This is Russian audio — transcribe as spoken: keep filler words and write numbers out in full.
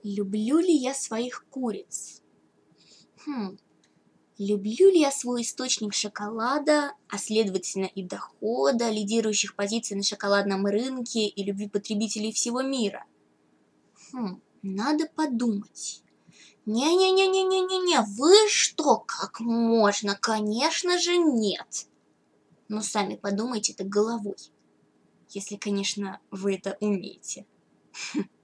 Люблю ли я своих куриц? Хм. Люблю ли я свой источник шоколада, а следовательно и дохода, лидирующих позиций на шоколадном рынке и любви потребителей всего мира? Хм, надо подумать. Не-не-не-не-не-не-не, вы что, как можно? Конечно же нет. Но сами подумайте это головой, если, конечно, вы это умеете.